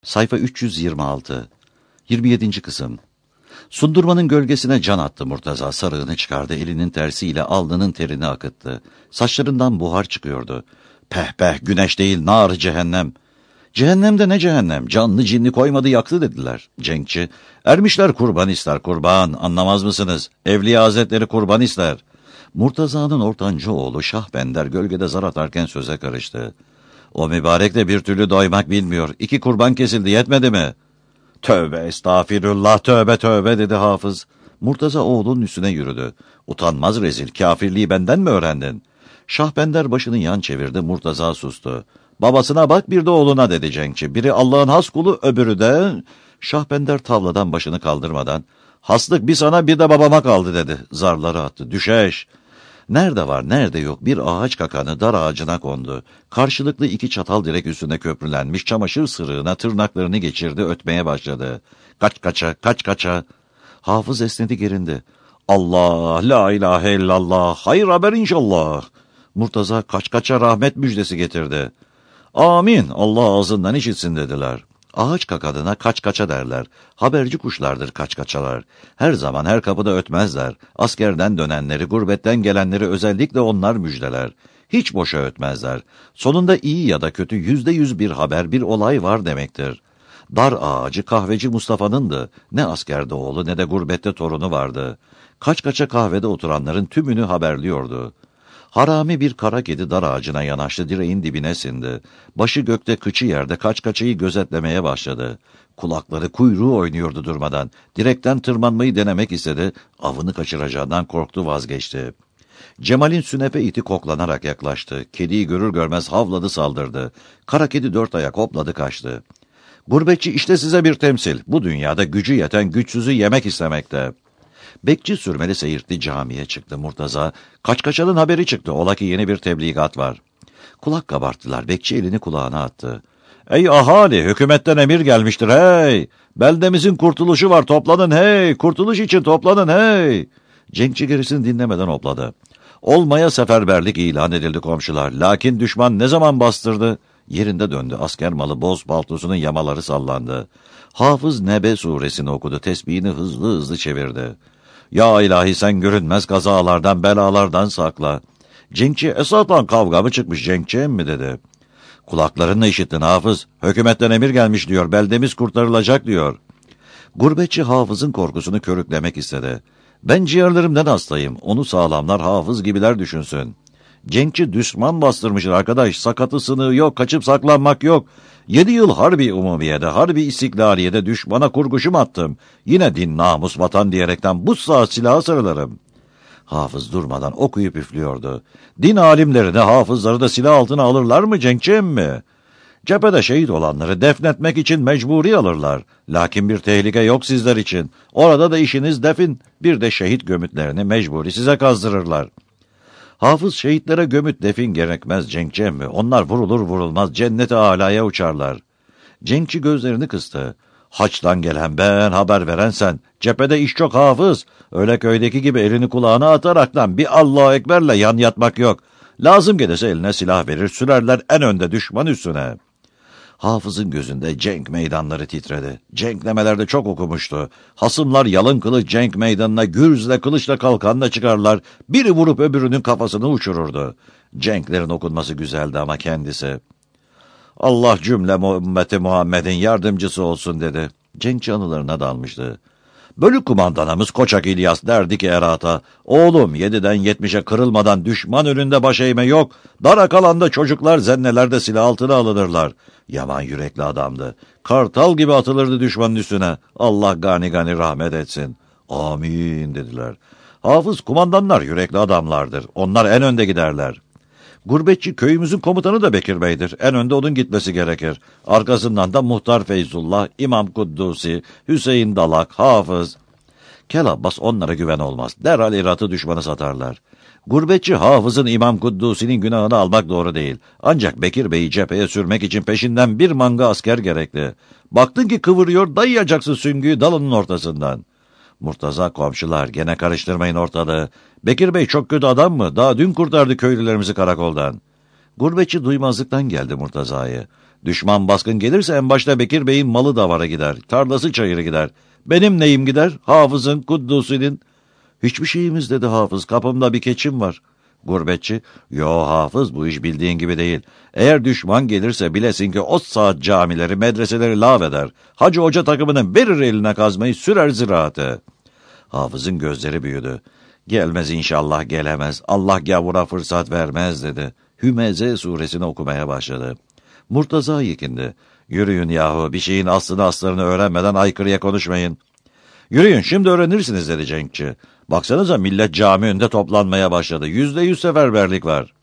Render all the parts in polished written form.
Sayfa 326. 27. kısım. Sundurmanın gölgesine can attı Murtaza. Sarığını çıkardı. Elinin tersiyle alnının terini akıttı. Saçlarından buhar çıkıyordu. Peh peh, güneş değil, nar cehennem. Cehennemde ne cehennem? Canlı cinli koymadı yaktı dediler. Cenkçi, ermişler kurban ister kurban, anlamaz mısınız? Evliya hazretleri kurban ister. Murtaza'nın ortanca oğlu Şahbender gölgede zar atarken söze karıştı. O mübarek de bir türlü doymak bilmiyor. 2 kurban kesildi, yetmedi mi? Tövbe estağfirullah, tövbe tövbe dedi hafız. Murtaza oğlunun üstüne yürüdü. Utanmaz rezil, kafirliği benden mi öğrendin? Şahbender başını yan çevirdi, Murtaza sustu. Babasına bak, bir de oğluna dedi Cenkçi. Biri Allah'ın has kulu, öbürü de... Şahbender tavladan başını kaldırmadan, haslık bir sana bir de babama kaldı dedi. Zarları attı. Düşeş! Nerede var nerede yok bir ağaç kakanı dar ağacına kondu. Karşılıklı 2 çatal direk üstüne köprülenmiş çamaşır sırığına tırnaklarını geçirdi, ötmeye başladı. Kaç kaça, kaç kaça. Hafız esnedi, gerindi. Allah, la ilahe illallah, hayır haber inşallah. Murtaza kaç kaça rahmet müjdesi getirdi. Amin, Allah ağzından işitsin dediler. Ağaç kakadına kaç kaça derler. Haberci kuşlardır kaç kaçalar. Her zaman her kapıda ötmezler. Askerden dönenleri, gurbetten gelenleri özellikle onlar müjdeler. Hiç boşa ötmezler. Sonunda iyi ya da kötü %100 bir haber, bir olay var demektir. Dar ağacı kahveci Mustafa'nındı. Ne askerde oğlu ne de gurbette torunu vardı. Kaç kaça kahvede oturanların tümünü haberliyordu. Harami bir kara kedi dar ağacına yanaştı, direğin dibine sindi. Başı gökte, kıçı yerde kaç kaçayı gözetlemeye başladı. Kulakları, kuyruğu oynuyordu durmadan. Direkten tırmanmayı denemek istedi. Avını kaçıracağından korktu, vazgeçti. Cemal'in sünepe iti koklanarak yaklaştı. Kediyi görür görmez havladı, saldırdı. Kara kedi 4 ayak hopladı, kaçtı. Gurbetçi işte size bir temsil. Bu dünyada gücü yeten güçsüzü yemek istemekte. Bekçi sürmeli seyirtti, camiye çıktı Murtaza. Kaç kaçanın haberi çıktı. Ola ki yeni bir tebligat var. Kulak kabarttılar. Bekçi elini kulağına attı. Ey ahali, hükümetten emir gelmiştir hey. Beldemizin kurtuluşu var, toplanın hey. Kurtuluş için toplanın hey. Cenkçi gerisini dinlemeden hopladı. Olmaya seferberlik ilan edildi komşular. Lakin düşman ne zaman bastırdı? Yerinde döndü. Asker malı boz paltosunun yamaları sallandı. Hafız Nebe suresini okudu. Tesbihini hızlı hızlı çevirdi. Ya ilahi, sen görünmez kazalardan, belalardan sakla. Cenkçi, Esad'la kavga mı çıkmış Cenkçi mi dedi. Kulaklarınla işittin hafız. Hükümetten emir gelmiş diyor. Beldemiz kurtarılacak diyor. Gurbetçi hafızın korkusunu körüklemek istedi. Ben ciğerlerimden hastayım. Onu sağlamlar, hafız gibiler düşünsün. Cenkçi, düşman bastırmışır arkadaş. Sakatı sınığı yok, kaçıp saklanmak yok. 7 yıl harbi umumiyede, harbi istiklaliyede düşmana kurguşum attım. Yine din, namus, vatan diyerekten bu saat silaha sarılırım. Hafız durmadan okuyup üflüyordu. Din alimlerini, hafızları da silah altına alırlar mı Cenkçi emmi? Cephede şehit olanları defnetmek için mecburi alırlar. Lakin bir tehlike yok sizler için. Orada da işiniz defin. Bir de şehit gömütlerini mecburi size kazdırırlar. Hafız, şehitlere gömüt defin gerekmez Cenkçi emmi. Onlar vurulur vurulmaz cennete alaya uçarlar. Cenkçi gözlerini kıstı. Haçtan gelen ben, haber veren sen. Cephede iş çok hafız. Öyle köydeki gibi elini kulağına ataraktan bir Allahu Ekber'le yan yatmak yok. Lazım gelirse eline silah verir, sürerler en önde düşman üstüne. Hafızın gözünde cenk meydanları titredi. Cenklemelerde çok okumuştu. Hasımlar yalın kılıç cenk meydanına gürzle, kılıçla, kalkanla çıkarlar. Biri vurup öbürünün kafasını uçururdu. Cenklerin okunması güzeldi ama kendisi... Allah cümle ümmeti Muhammed'in yardımcısı olsun dedi. Cenkçi anılarına dalmıştı. Bölük kumandanımız Koçak İlyas derdi ki Erat'a, oğlum 7'den 70'e kırılmadan düşman önünde baş eğme yok. Dara kalanda çocuklar zennelerde silah altına alınırlar. Yaman yürekli adamdı. Kartal gibi atılırdı düşmanın üstüne. Allah gani gani rahmet etsin. Amin dediler. Hafız, kumandanlar yürekli adamlardır. Onlar en önde giderler. Gurbetçi, köyümüzün komutanı da Bekir Bey'dir. En önde onun gitmesi gerekir. Arkasından da Muhtar Feyzullah, İmam Kuddusi, Hüseyin Dalak, Hafız. Kel Abbas onlara güven olmaz. Derhal iratı düşmanı satarlar. Gurbetçi, Hafız'ın İmam Kuddusi'nin günahını almak doğru değil. Ancak Bekir Bey'i cepheye sürmek için peşinden bir manga asker gerekli. Baktın ki kıvırıyor, dayayacaksın süngüyü dalının ortasından. Murtaza, komşular gene karıştırmayın ortalığı. Bekir Bey çok kötü adam mı? Daha dün kurtardı köylülerimizi karakoldan. Gurbetçi duymazlıktan geldi Murtaza'yı. Düşman baskın gelirse en başta Bekir Bey'in malı davara gider, tarlası çayırı gider. Benim neyim gider? Hafız'ın, Kuddusi'nin. Hiçbir şeyimiz dedi Hafız, kapımda bir keçim var. Gurbetçi, yo Hafız bu iş bildiğin gibi değil. Eğer düşman gelirse bilesin ki o saat camileri, medreseleri lağveder. Hacı Hoca takımının verir eline kazmayı, sürer ziraatı. Hafız'ın gözleri büyüdü. Gelmez inşallah, gelemez. Allah gavura fırsat vermez dedi. Hümeze suresini okumaya başladı. Murtaza yekindi. Yürüyün yahu, bir şeyin aslını aslarını öğrenmeden aykırıya konuşmayın. Yürüyün şimdi öğrenirsiniz dedi Cenkçi. Baksanıza millet cami önünde toplanmaya başladı. %100 seferberlik var.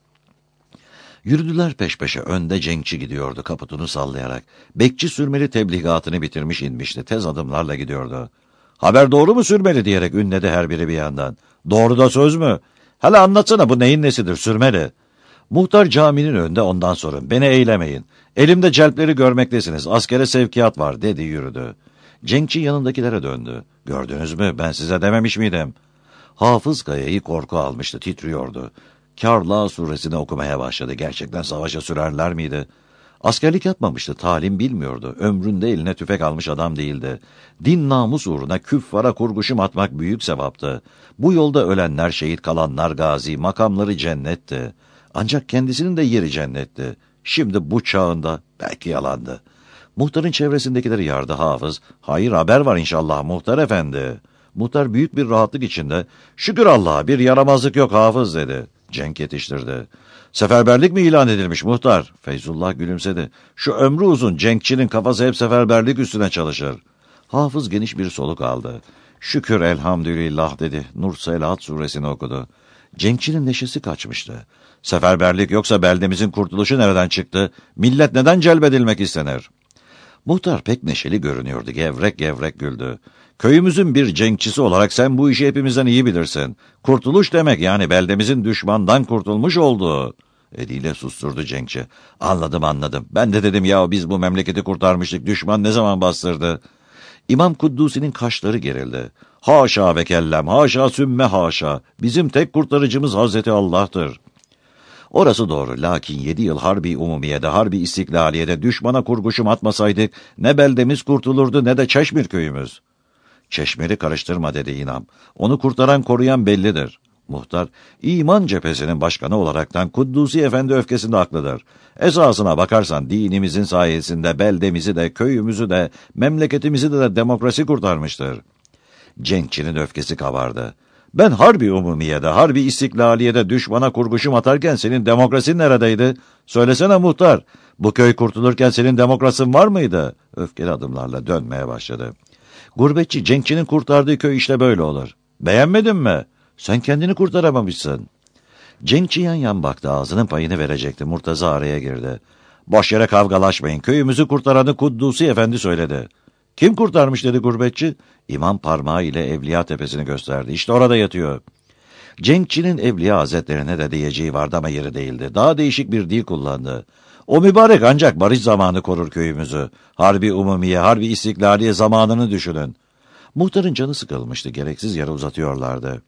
Yürüdüler peş peşe. Önde Cenkçi gidiyordu kaputunu sallayarak. Bekçi sürmeli tebligatını bitirmiş inmişti. Tez adımlarla gidiyordu. Haber doğru mu sürmeli diyerek ünledi her biri bir yandan. Doğru da söz mü? Hele anlatsana, bu neyin nesidir sürmeli? Muhtar caminin önünde, ondan sorun. Beni eylemeyin. Elimde celpleri görmektesiniz. Askere sevkiyat var dedi, yürüdü. Cenkçi yanındakilere döndü. Gördünüz mü, ben size dememiş miydim? Hafız Kaya'yı korku almıştı, titriyordu. Kârla suresini okumaya başladı. Gerçekten savaşa sürerler miydi? Askerlik yapmamıştı, talim bilmiyordu. Ömründe eline tüfek almış adam değildi. Din namus uğruna küffara kurguşum atmak büyük sevaptı. Bu yolda ölenler şehit, kalanlar gazi, makamları cennetti. Ancak kendisinin de yeri cennetti. Şimdi bu çağında belki yalandı. Muhtarın çevresindekileri yardı Hafız. Hayır, haber var inşallah muhtar efendi. Muhtar büyük bir rahatlık içinde, şükür Allah'a bir yaramazlık yok Hafız dedi. Cenk yetiştirdi. Seferberlik mi ilan edilmiş muhtar? Feyzullah gülümsedi. Şu ömrü uzun Cenkçinin kafası hep seferberlik üstüne çalışır. Hafız geniş bir soluk aldı. Şükür elhamdülillah dedi. Nur Selahat suresini okudu. Cenkçinin neşesi kaçmıştı. Seferberlik yoksa beldemizin kurtuluşu nereden çıktı? Millet neden celbedilmek istenir? Muhtar pek neşeli görünüyordu. Gevrek gevrek güldü. Köyümüzün bir cenkçisi olarak sen bu işi hepimizden iyi bilirsin. Kurtuluş demek yani beldemizin düşmandan kurtulmuş olduğu. Eliyle susturdu Cenkçi. Anladım. Ben de dedim ya, biz bu memleketi kurtarmıştık. Düşman ne zaman bastırdı? İmam Kuddusi'nin kaşları gerildi. Haşa ve kellem, haşa sümme haşa. Bizim tek kurtarıcımız Hazreti Allah'tır. Orası doğru, lakin 7 yıl Harbi Umumiye'de, Harbi İstiklaliye'de düşmana kurguşum atmasaydık ne beldemiz kurtulurdu ne de Çeşmir köyümüz. Çeşmir'i karıştırma dedi İmam. Onu kurtaran koruyan bellidir. Muhtar, iman cephesinin başkanı olaraktan Kuddusi Efendi öfkesinde haklıdır. Esasına bakarsan dinimizin sayesinde beldemizi de, köyümüzü de, memleketimizi de demokrasi kurtarmıştır. Cenkçinin öfkesi kabardı. Ben Harbi Umumiye'de, Harbi İstiklaliye'de düşmana kurguşum atarken senin demokrasin neredeydi? Söylesene muhtar, bu köy kurtulurken senin demokrasin var mıydı? Öfkeli adımlarla dönmeye başladı. Gurbetçi, Cenkçinin kurtardığı köy işte böyle olur. Beğenmedin mi? Sen kendini kurtaramamışsın. Cenkçi yan yan baktı, ağzının payını verecekti. Murtaza araya girdi. Boş yere kavgalaşmayın, köyümüzü kurtaranı Kuddusi Efendi söyledi. Kim kurtarmış dedi gurbetçi. İmam parmağı ile Evliya Tepesi'ni gösterdi. İşte orada yatıyor. Cenkçinin Evliya Hazretlerine de diyeceği vardı ama yeri değildi. Daha değişik bir dil kullandı. O mübarek ancak barış zamanı korur köyümüzü. Harbi Umumiye, Harbi İstiklaliye zamanını düşünün. Muhtarın canı sıkılmıştı. Gereksiz yere uzatıyorlardı.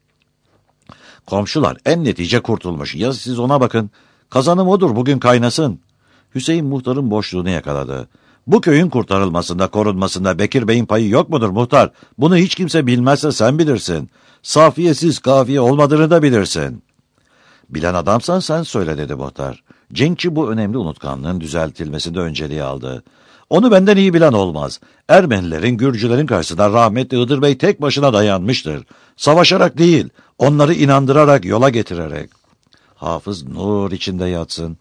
Komşular en netice kurtulmuş. Ya siz ona bakın. Kazanım odur, bugün kaynasın. Hüseyin muhtarın boşluğunu yakaladı. Bu köyün kurtarılmasında, korunmasında Bekir Bey'in payı yok mudur muhtar? Bunu hiç kimse bilmezse sen bilirsin. Safiyesiz kafiye olmadığını da bilirsin. Bilen adamsan sen söyle dedi muhtar. Cenkçi bu önemli unutkanlığın düzeltilmesinde önceliği aldı. Onu benden iyi bilen olmaz. Ermenilerin, Gürcülerin karşısında rahmetli Hıdır Bey tek başına dayanmıştır. Savaşarak değil, onları inandırarak, yola getirerek. Hafız nur içinde yatsın.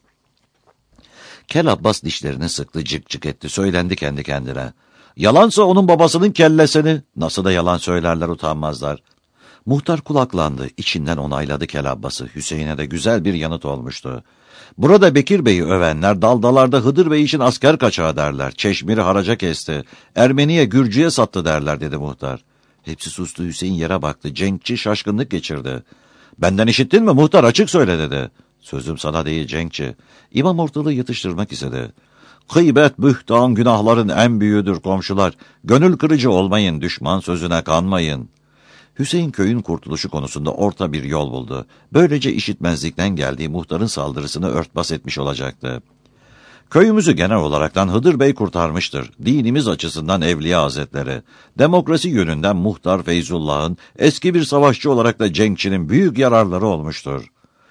Kel Abbas dişlerini sıktı, cık cık etti, söylendi kendi kendine. Yalansa onun babasının kellesini, nasıl da yalan söylerler, utanmazlar. Muhtar kulaklandı, içinden onayladı Kel Abbas'ı. Hüseyin'e de güzel bir yanıt olmuştu. Burada Bekir Bey'i övenler daldalarda Hıdır Bey için asker kaçağı derler. Çeşmir'i haraca kesti, Ermeniye, Gürcü'ye sattı derler dedi muhtar. Hepsi sustu, Hüseyin yere baktı. Cenkçi şaşkınlık geçirdi. Benden işittin mi muhtar, açık söyle dedi. Sözüm sana değil Cenkçi. İmam ortalığı yatıştırmak istedi. Gıybet, bühtan günahların en büyüğüdür komşular. Gönül kırıcı olmayın, düşman sözüne kanmayın. Hüseyin köyün kurtuluşu konusunda orta bir yol buldu. Böylece işitmezlikten geldiği muhtarın saldırısını örtbas etmiş olacaktı. Köyümüzü genel olaraktan Hıdır Bey kurtarmıştır. Dinimiz açısından Evliya Hazretleri. Demokrasi yönünden Muhtar Feyzullah'ın, eski bir savaşçı olarak da Cenkçi'nin büyük yararları olmuştur.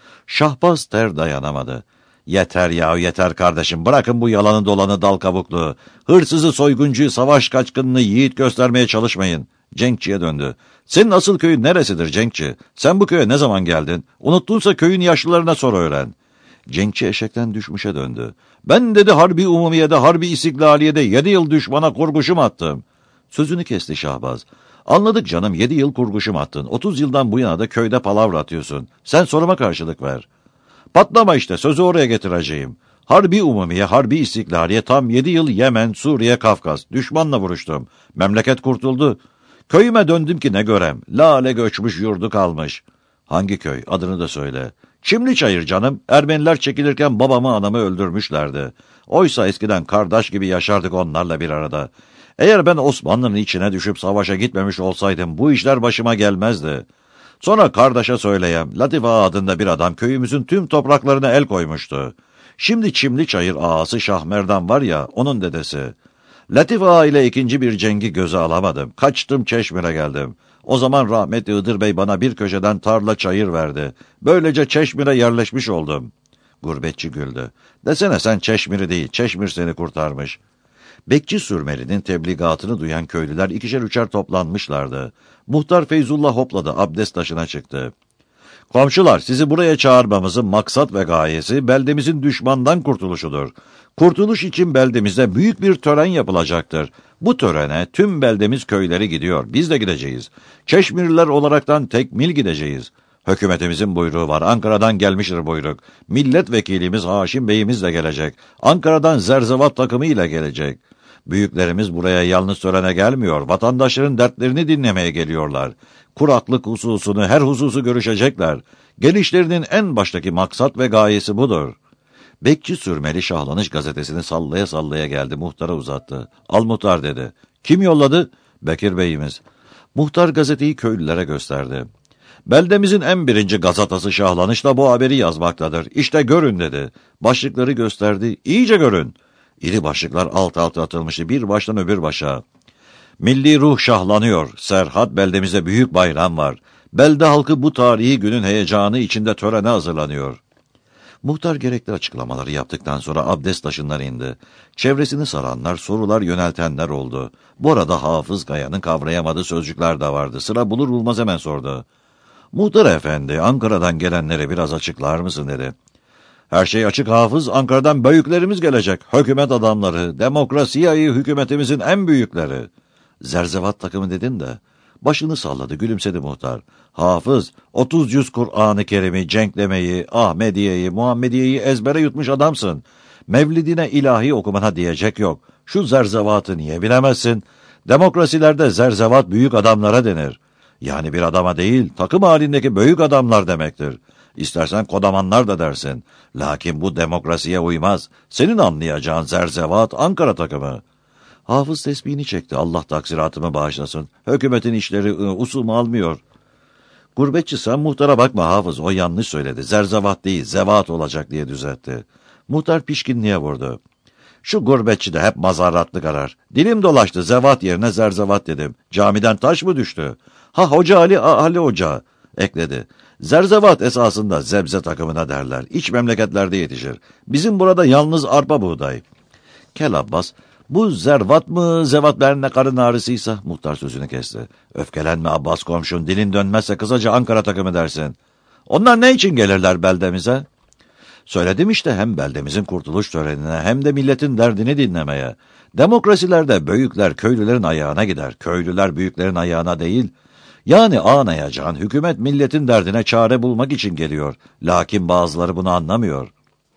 Şahbaz ter dayanamadı. Yeter ya yeter kardeşim, bırakın bu yalanı dolanı dal kabuklu. Hırsızı, soyguncuyu, savaş kaçkınını yiğit göstermeye çalışmayın. Cenkçi'ye döndü. Senin asıl köyün neresidir Cenkçi? Sen bu köye ne zaman geldin? Unuttunsa köyün yaşlılarına sor öğren. Cenkçi eşekten düşmüşe döndü. Ben dedi Harbi Umumiye'de, Harbi İstiklaliye'de 7 yıl düşmana kurguşum attım. Sözünü kesti Şahbaz. Anladık canım, 7 yıl kurguşum attın. 30 yıldan bu yana da köyde palavra atıyorsun. Sen soruma karşılık ver. Patlama işte, sözü oraya getireceğim. Harbi Umumiye, Harbi İstiklaliye tam 7 yıl Yemen, Suriye, Kafkas. Düşmanla vuruştum. Memleket kurtuldu. Köyüme döndüm ki ne görem. Lale göçmüş, yurdu kalmış. Hangi köy? Adını da söyle. Çimliçayır canım. Ermeniler çekilirken babamı anamı öldürmüşlerdi. Oysa eskiden kardeş gibi yaşardık onlarla bir arada. Eğer ben Osmanlı'nın içine düşüp savaşa gitmemiş olsaydım bu işler başıma gelmezdi. Sonra kardeşe söyleyem, Latif Ağa adında bir adam köyümüzün tüm topraklarına el koymuştu. Şimdi Çimliçayır ağası Şahmerdan var ya, onun dedesi. Latif Ağa ile ikinci bir cengi göze alamadım. Kaçtım Çeşmir'e geldim. O zaman rahmetli Hıdır Bey bana bir köşeden tarla çayır verdi. Böylece Çeşmir'e yerleşmiş oldum. Gurbetçi güldü. Desene sen Çeşmir'i değil, Çeşmir seni kurtarmış. Bekçi Sürmeli'nin tebligatını duyan köylüler ikişer üçer toplanmışlardı. Muhtar Feyzullah hopladı, abdest taşına çıktı. Komşular, sizi buraya çağırmamızın maksat ve gayesi beldemizin düşmandan kurtuluşudur. Kurtuluş için beldemizde büyük bir tören yapılacaktır. Bu törene tüm beldemiz köyleri gidiyor. Biz de gideceğiz. Çeşmirliler olaraktan tekmil gideceğiz. Hükümetimizin buyruğu var. Ankara'dan gelmiştir buyruk. Milletvekilimiz Haşim Bey'imiz de gelecek. Ankara'dan zerzevat takımı ile gelecek. Büyüklerimiz buraya yalnız törene gelmiyor. Vatandaşların dertlerini dinlemeye geliyorlar. Kuraklık hususunu, her hususu görüşecekler. Gelişlerinin en baştaki maksat ve gayesi budur. Bekçi Sürmeli Şahlanış gazetesini sallaya sallaya geldi, muhtara uzattı. Al muhtar dedi. Kim yolladı? Bekir Bey'imiz. Muhtar gazeteyi köylülere gösterdi. Beldemizin en birinci gazetası Şahlanış'ta bu haberi yazmaktadır. İşte görün dedi. Başlıkları gösterdi. İyice görün. İri başlıklar alt alta atılmıştı, bir baştan öbür başa. Milli ruh şahlanıyor. Serhat, beldemizde büyük bayram var. Belde halkı bu tarihi günün heyecanı içinde törene hazırlanıyor. Muhtar gerekli açıklamaları yaptıktan sonra abdest taşından indi. Çevresini saranlar, sorular yöneltenler oldu. Bu arada Hafız Kaya'nın kavrayamadığı sözcükler de vardı. Sıra bulur bulmaz hemen sordu. Muhtar efendi, Ankara'dan gelenlere biraz açıklar mısın dedi. Her şey açık Hafız, Ankara'dan büyüklerimiz gelecek. Hükümet adamları, demokrasiyi hükümetimizin en büyükleri. Zerzevat takımı dedin de. Başını salladı, gülümsedi muhtar. Hafız, 30 yüz Kur'an-ı Kerim'i, Cenklemeyi, Ahmediye'yi, Muhammediye'yi ezbere yutmuş adamsın. Mevlidine ilahi okumana diyecek yok. Şu zerzevatı niye bilemezsin? Demokrasilerde zerzevat büyük adamlara denir. Yani bir adama değil, takım halindeki büyük adamlar demektir. İstersen kodamanlar da dersin. Lakin bu demokrasiye uymaz. Senin anlayacağın zerzevat Ankara takımı. Hafız tesbihini çekti. Allah taksiratımı bağışlasın. Hükümetin işleri usul almıyor. Gurbetçi sen muhtara bakma Hafız. O yanlış söyledi. Zerzevat değil, zevat olacak diye düzeltti. Muhtar pişkinliğe vurdu. Şu gurbetçi de hep mazaratlık arar. Dilim dolaştı. Zevat yerine zerzevat dedim. Camiden taş mı düştü? Ha Hoca Ali Hoca ekledi. Zerzevat esasında zebze takımına derler. İç memleketlerde yetişir. Bizim burada yalnız arpa buğday. Kel Abbas, bu zervat mı zevat ne karın ağrısıysa, muhtar sözünü kesti. Öfkelenme Abbas komşum, dilin dönmezse kısaca Ankara takımı dersin. Onlar ne için gelirler beldemize? Söyledim işte, hem beldemizin kurtuluş törenine hem de milletin derdini dinlemeye. Demokrasilerde büyükler köylülerin ayağına gider. Köylüler büyüklerin ayağına değil. Yani anlayacağın hükümet milletin derdine çare bulmak için geliyor. Lakin bazıları bunu anlamıyor.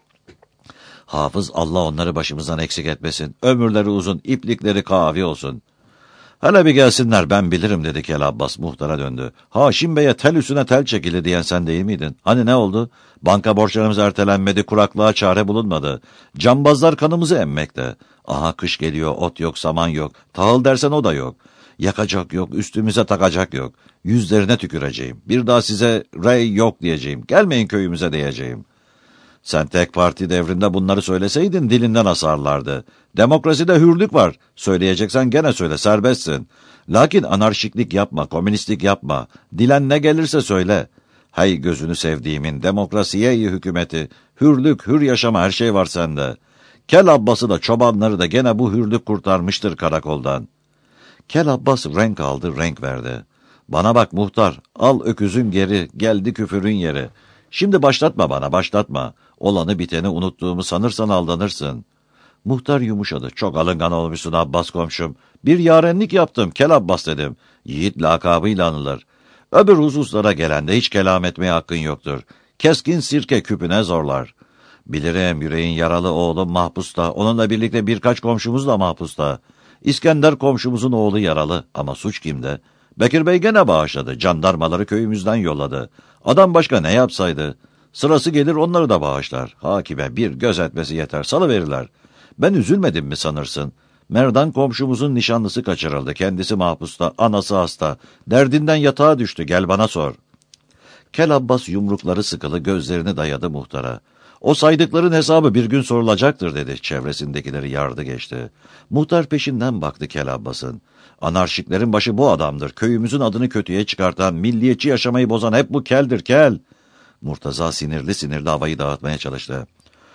Hafız Allah onları başımızdan eksik etmesin. Ömürleri uzun, iplikleri kavi olsun. Hele bir gelsinler ben bilirim dedi Kel Abbas muhtara döndü. Haşim Bey'e tel üstüne tel çekildi diyen sen değil miydin? Hani ne oldu? Banka borçlarımız ertelenmedi, kuraklığa çare bulunmadı. Cambazlar kanımızı emmekte. Aha kış geliyor, ot yok, saman yok. Tahıl dersen o da yok. Yakacak yok, üstümüze takacak yok. Yüzlerine tüküreceğim. Bir daha size rey yok diyeceğim. Gelmeyin köyümüze diyeceğim. Sen tek parti devrinde bunları söyleseydin dilinden asarlardı. Demokraside hürlük var. Söyleyeceksen gene söyle, serbestsin. Lakin anarşiklik yapma, komünistlik yapma. Dilen ne gelirse söyle. Hay gözünü sevdiğimin, demokrasiye iyi hükümeti, hürlük, hür yaşama her şey var sende. Kel Abbas'ı da çobanları da gene bu hürlük kurtarmıştır karakoldan. Kel Abbas renk aldı, renk verdi. Bana bak muhtar, al öküzün geri, geldi küfürün yeri. Şimdi başlatma bana, başlatma. Olanı biteni unuttuğumu sanırsan aldanırsın. Muhtar yumuşadı. Çok alıngan olmuşsun Abbas komşum. Bir yarenlik yaptım, Kel Abbas dedim. Yiğit lakabıyla anılır. Öbür hususlara gelende hiç kelam etmeye hakkın yoktur. Keskin sirke küpüne zorlar. Bilirim yüreğin yaralı oğlum mahpusta. Onunla birlikte birkaç komşumuz da mahpusta. İskender komşumuzun oğlu yaralı ama suç kimde? Bekir Bey gene bağışladı. Jandarmaları köyümüzden yolladı. Adam başka ne yapsaydı? Sırası gelir onları da bağışlar. Hakime bir göz etmesi yeter. Salıverirler. Ben üzülmedim mi sanırsın? Merdan komşumuzun nişanlısı kaçırıldı. Kendisi mahpusta, anası hasta. Derdinden yatağa düştü. Gel bana sor. Kel Abbas yumrukları sıkılı gözlerini dayadı muhtara. O saydıkların hesabı bir gün sorulacaktır dedi. Çevresindekileri yardı geçti. Muhtar peşinden baktı Kel Abbas'ın. Anarşiklerin başı bu adamdır. Köyümüzün adını kötüye çıkartan, milliyetçi yaşamayı bozan hep bu keldir, kel. Murtaza sinirli sinirli havayı dağıtmaya çalıştı.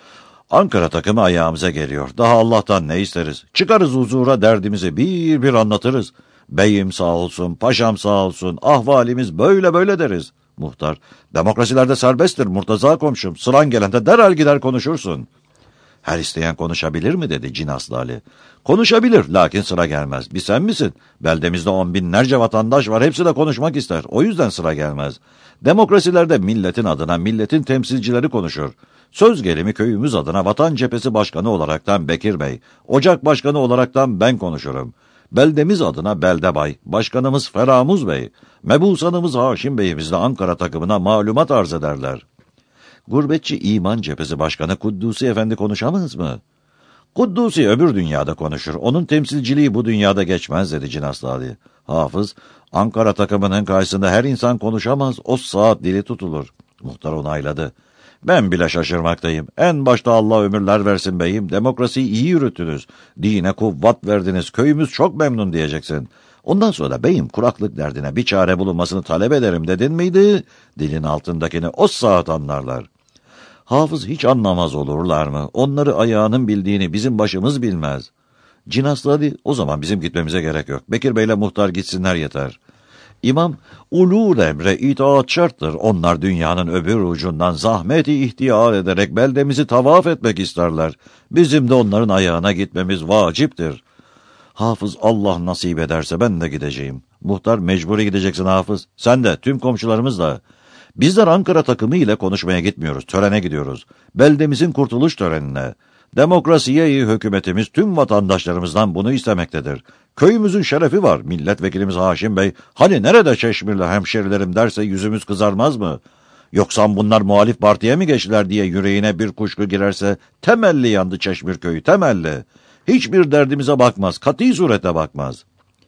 Ankara takımı ayağımıza geliyor. Daha Allah'tan ne isteriz? Çıkarız huzura derdimizi bir bir anlatırız. Beyim sağ olsun, paşam sağ olsun, ahvalimiz böyle böyle deriz. Muhtar, demokrasilerde serbesttir Murtaza komşum. Sıran gelende derhal gider konuşursun. Her isteyen konuşabilir mi dedi Cinaslı Ali. Konuşabilir lakin sıra gelmez. Bir sen misin? Beldemizde 10 binlerce vatandaş var. Hepsi de konuşmak ister. O yüzden sıra gelmez. Demokrasilerde milletin adına milletin temsilcileri konuşur. Söz gelimi köyümüz adına Vatan Cephesi Başkanı olaraktan Bekir Bey, Ocak Başkanı olaraktan ben konuşurum. Beldemiz adına Beldebay, Başkanımız Feramuz Bey, Mebusanımız Haşim Bey'imiz de Ankara takımına malumat arz ederler. Gurbetçi İman Cephesi Başkanı Kuddusi Efendi konuşamaz mı? Kuddusi öbür dünyada konuşur. Onun temsilciliği bu dünyada geçmez dedi Cinaslı Ali. Hafız, Ankara takımının karşısında her insan konuşamaz. O saat dili tutulur. Muhtar onayladı. Ben bile şaşırmaktayım. En başta Allah ömürler versin beyim. Demokrasiyi iyi yürüttünüz. Dine kuvvet verdiniz. Köyümüz çok memnun diyeceksin. Ondan sonra beyim kuraklık derdine bir çare bulunmasını talep ederim dedin miydi? Dilin altındakini o saat anlarlar. Hafız hiç anlamaz olurlar mı? Onları ayağının bildiğini bizim başımız bilmez. Cinaslı Ali, o zaman bizim gitmemize gerek yok. Bekir Bey'le muhtar gitsinler yeter. İmam, ulul emre itaat şarttır. Onlar dünyanın öbür ucundan zahmeti ihtiyar ederek beldemizi tavaf etmek isterler. Bizim de onların ayağına gitmemiz vaciptir. Hafız, Allah nasip ederse ben de gideceğim. Muhtar, mecburi gideceksin Hafız. Sen de, tüm komşularımız da. Bizler Ankara takımı ile konuşmaya gitmiyoruz, törene gidiyoruz. Beldemizin kurtuluş törenine. Demokrasiye hükümetimiz tüm vatandaşlarımızdan bunu istemektedir. Köyümüzün şerefi var. Milletvekilimiz Haşim Bey, hani nerede Çeşmirli hemşerilerim derse yüzümüz kızarmaz mı? Yoksa bunlar muhalif partiye mi geçtiler diye yüreğine bir kuşku girerse temelli yandı Çeşmir köyü, temelli. Hiçbir derdimize bakmaz, kat'i surete bakmaz.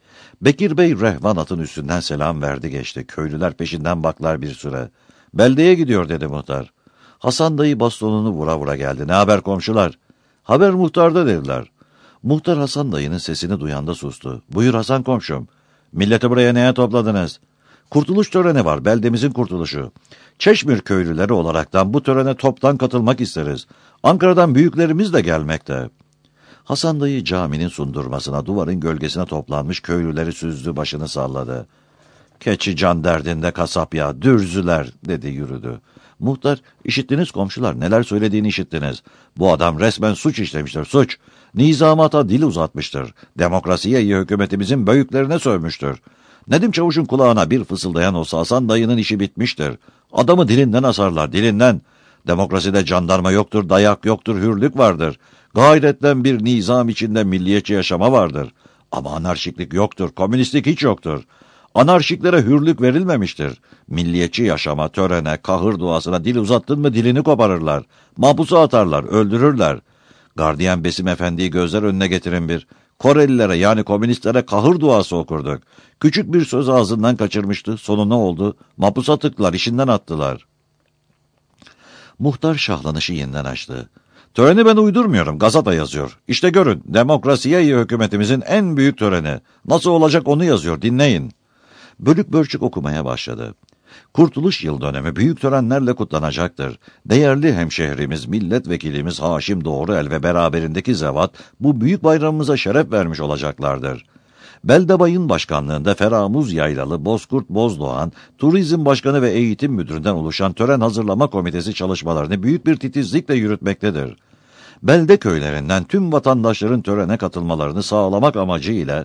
Bekir Bey rehvan atın üstünden selam verdi geçti. Köylüler peşinden baklar bir süre. Beldeye gidiyor dedi muhtar. Hasan dayı bastonunu vura vura geldi. Ne haber komşular? Haber muhtarda dediler. Muhtar Hasan dayının sesini duyanda sustu. Buyur Hasan komşum. Milleti buraya neye topladınız? Kurtuluş töreni var, beldemizin kurtuluşu. Çeşmir köylüleri olaraktan bu törene toptan katılmak isteriz. Ankara'dan büyüklerimiz de gelmekte. Hasan dayı caminin sundurmasına, duvarın gölgesine toplanmış köylüleri süzdü, başını salladı. Keçi can derdinde kasap ya, dürzüler dedi yürüdü. Muhtar, işittiniz komşular, neler söylediğini işittiniz. Bu adam resmen suç işlemiştir, suç. Nizamata dil uzatmıştır. Demokrasiye iyi hükümetimizin büyüklerine sövmüştür. Nedim Çavuş'un kulağına bir fısıldayan olsa Hasan dayının işi bitmiştir. Adamı dilinden asarlar, dilinden. Demokraside jandarma yoktur, dayak yoktur, hürlük vardır. Gayretten bir nizam içinde milliyetçi yaşama vardır. Ama anarşiklik yoktur, komünistlik hiç yoktur. Anarşiklere hürlük verilmemiştir. Milliyetçi yaşama, törene, kahır duasına dil uzattın mı dilini koparırlar. Mahpusa atarlar, öldürürler. Gardiyan Besim Efendi'yi gözler önüne getirin bir. Korelilere yani komünistlere kahır duası okurduk. Küçük bir söz ağzından kaçırmıştı. Sonu ne oldu? Mahpusa tıktılar, işinden attılar. Muhtar şahlanışı yeniden açtı. Töreni ben uydurmuyorum, gazete yazıyor. İşte görün, demokrasiye hükümetimizin en büyük töreni. Nasıl olacak onu yazıyor, dinleyin. Bölük bölçük okumaya başladı. Kurtuluş yıl dönemi büyük törenlerle kutlanacaktır. Değerli hemşehrimiz, milletvekilimiz Haşim Doğruel ve beraberindeki zevat bu büyük bayramımıza şeref vermiş olacaklardır. Beldebay'ın başkanlığında Feramuz Yaylalı, Bozkurt Bozdoğan, Turizm Başkanı ve Eğitim Müdürü'nden oluşan tören hazırlama komitesi çalışmalarını büyük bir titizlikle yürütmektedir. Belde köylerinden tüm vatandaşların törene katılmalarını sağlamak amacıyla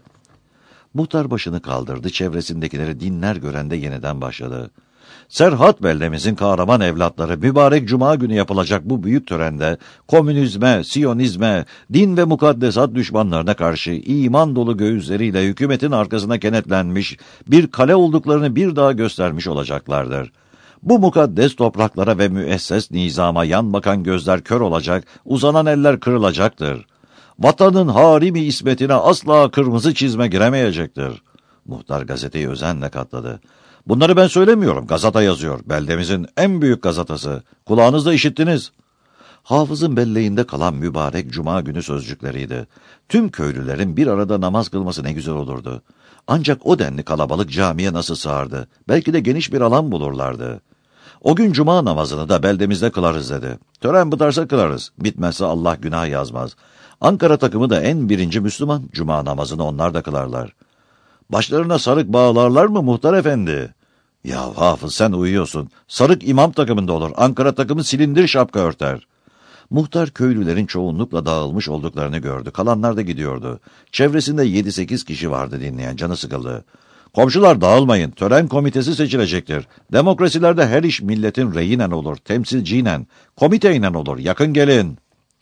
muhtar başını kaldırdı, çevresindekileri dinler görende yeniden başladı. Serhat beldemizin kahraman evlatları mübarek cuma günü yapılacak bu büyük törende komünizme, siyonizme, din ve mukaddesat düşmanlarına karşı iman dolu göğüsleriyle hükümetin arkasına kenetlenmiş bir kale olduklarını bir daha göstermiş olacaklardır. Bu mukaddes topraklara ve müesses nizama yan bakan gözler kör olacak, uzanan eller kırılacaktır. Vatanın harimi ismetine asla kırmızı çizme giremeyecektir. Muhtar gazeteyi özenle katladı. Bunları ben söylemiyorum, gazete yazıyor. Beldemizin en büyük gazetesi. Kulağınızda işittiniz. Hafızın belleğinde kalan mübarek cuma günü sözcükleriydi. Tüm köylülerin bir arada namaz kılması ne güzel olurdu. Ancak o denli kalabalık camiye nasıl sığardı? Belki de geniş bir alan bulurlardı. O gün cuma namazını da beldemizde kılarız dedi. Tören biterse kılarız, bitmezse Allah günah yazmaz. Ankara takımı da en birinci Müslüman, cuma namazını onlar da kılarlar. Başlarına sarık bağlarlar mı muhtar efendi? Ya Hafız sen uyuyorsun. Sarık imam takımında olur. Ankara takımı silindir şapka örter. Muhtar köylülerin çoğunlukla dağılmış olduklarını gördü. Kalanlar da gidiyordu. Çevresinde 7-8 kişi vardı dinleyen, canı sıkıldı. Komşular dağılmayın. Tören komitesi seçilecektir. Demokrasilerde her iş milletin reyinen olur, temsilciyle, komiteyle olur. Yakın gelin.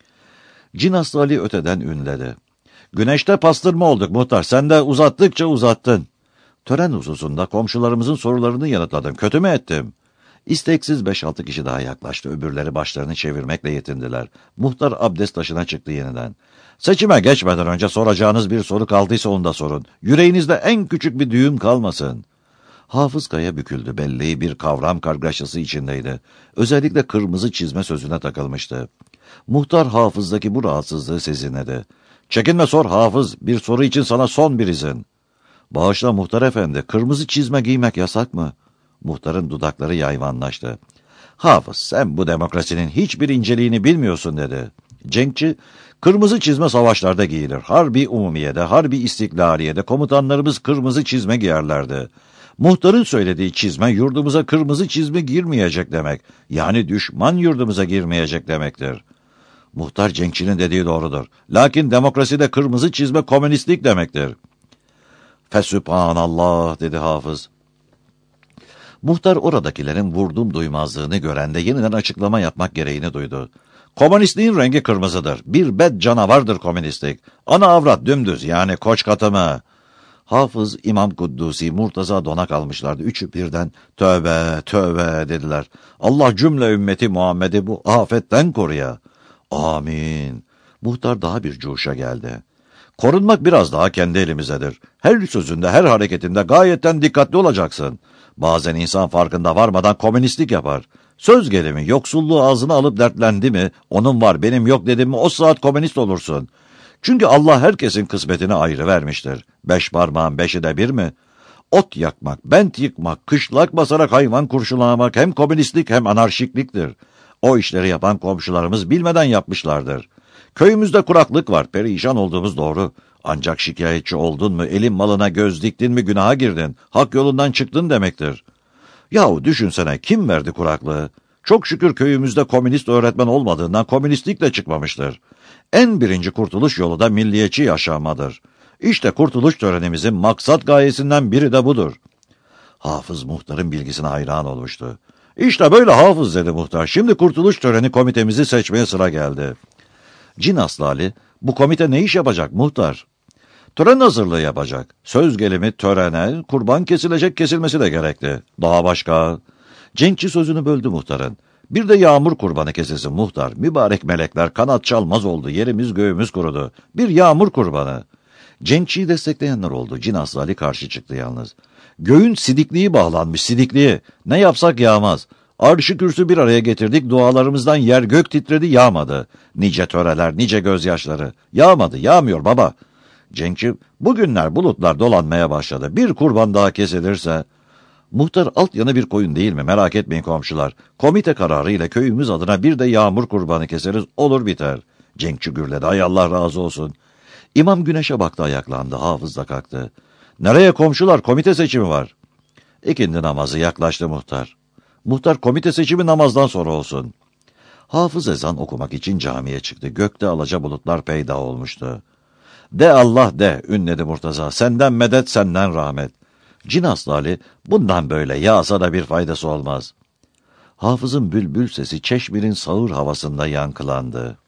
Cinas Ali öteden ünledi. Güneşte pastırma olduk muhtar. Sen de uzattıkça uzattın. Tören hususunda komşularımızın sorularını yanıtladım. Kötü mü ettim? İsteksiz 5-6 kişi daha yaklaştı. Öbürleri başlarını çevirmekle yetindiler. Muhtar abdest taşına çıktı yeniden. Seçime geçmeden önce soracağınız bir soru kaldıysa onu da sorun. Yüreğinizde en küçük bir düğüm kalmasın. Hafız Kaya büküldü. Belleği bir kavram kargaşası içindeydi. Özellikle kırmızı çizme sözüne takılmıştı. Muhtar Hafız'daki bu rahatsızlığı sezinledi. Çekinme sor Hafız. Bir soru için sana son bir izin. Bağışla muhtar efendi. Kırmızı çizme giymek yasak mı? Muhtarın dudakları yayvanlaştı. Hafız sen bu demokrasinin hiçbir inceliğini bilmiyorsun dedi. Cenkçi, kırmızı çizme savaşlarda giyilir. Harbi umumiyede, harbi istiklaliyede komutanlarımız kırmızı çizme giyerlerdi. Muhtarın söylediği çizme yurdumuza kırmızı çizme girmeyecek demek. Yani düşman yurdumuza girmeyecek demektir. Muhtar Cenkçi'nin dediği doğrudur. Lakin demokraside kırmızı çizme komünistlik demektir. Fesübhanallah dedi Hafız. Muhtar oradakilerin vurdum duymazlığını görende yeniden açıklama yapmak gereğini duydu. Komünistliğin rengi kırmızıdır. Bir bed canavardır komünistlik. Ana avrat dümdüz yani koç katımı. Hafız, İmam Kuddusi, Murtaza dona kalmışlardı. Üçü birden tövbe tövbe dediler. Allah cümle ümmeti Muhammed'i bu afetten koruya. Amin. Muhtar daha bir cuşa geldi. Korunmak biraz daha kendi elimizdedir. Her sözünde, her hareketinde gayetten dikkatli olacaksın. Bazen insan farkında varmadan komünistlik yapar. Söz gelimi yoksulluğu ağzına alıp dertlendi mi, onun var benim yok dedim mi o saat komünist olursun. Çünkü Allah herkesin kısmetini ayrı vermiştir. 5 parmağın 5'i de bir mi? Ot yakmak, bent yıkmak, kışlak basarak hayvan kurşulamak hem komünistlik hem anarşikliktir. O işleri yapan komşularımız bilmeden yapmışlardır. Köyümüzde kuraklık var, perişan olduğumuz doğru. Ancak şikayetçi oldun mu, elin malına göz diktin mi günaha girdin, hak yolundan çıktın demektir. Yahu düşünsene kim verdi kuraklığı? Çok şükür köyümüzde komünist öğretmen olmadığından komünistlikle çıkmamıştır. En birinci kurtuluş yolu da milliyetçi yaşamadır. İşte kurtuluş törenimizin maksat gayesinden biri de budur. Hafız muhtarın bilgisine hayran olmuştu. İşte böyle Hafız dedi muhtar. Şimdi kurtuluş töreni komitemizi seçmeye sıra geldi. Cinaslı Ali, bu komite ne iş yapacak muhtar? Tören hazırlığı yapacak. Söz gelimi törene, kurban kesilecek kesilmesi de gerekli. Daha başka. Cenkçi sözünü böldü muhtarın. Bir de yağmur kurbanı kesilsin muhtar. Mübarek melekler kanat çalmaz oldu. Yerimiz göğümüz kurudu. Bir yağmur kurbanı. Cenkçiyi destekleyenler oldu. Cinaslı Ali karşı çıktı yalnız. Göğün sidikliği bağlanmış sidikliği. Ne yapsak yağmaz. Arş-ı kürsü bir araya getirdik, dualarımızdan yer gök titredi, yağmadı. Nice töreler, nice gözyaşları. Yağmadı, yağmıyor baba. Cenkçi, bugünler bulutlar dolanmaya başladı. Bir kurban daha kesilirse... Muhtar alt yana bir koyun değil mi? Merak etmeyin komşular. Komite kararıyla köyümüz adına bir de yağmur kurbanı keseriz, olur biter. Cenkçi gürledi, ay Allah razı olsun. İmam güneşe baktı, ayaklandı, hafız da kalktı. Nereye komşular, komite seçimi var. İkindi namazı yaklaştı muhtar. Muhtar, komite seçimi namazdan sonra olsun. Hafız ezan okumak için camiye çıktı. Gökte alaca bulutlar peyda olmuştu. De Allah de, ünledi Murtaza. Senden medet, senden rahmet. Cin hastalı, bundan böyle yağsa da bir faydası olmaz. Hafızın bülbül sesi Çeşmir'in sağır havasında yankılandı.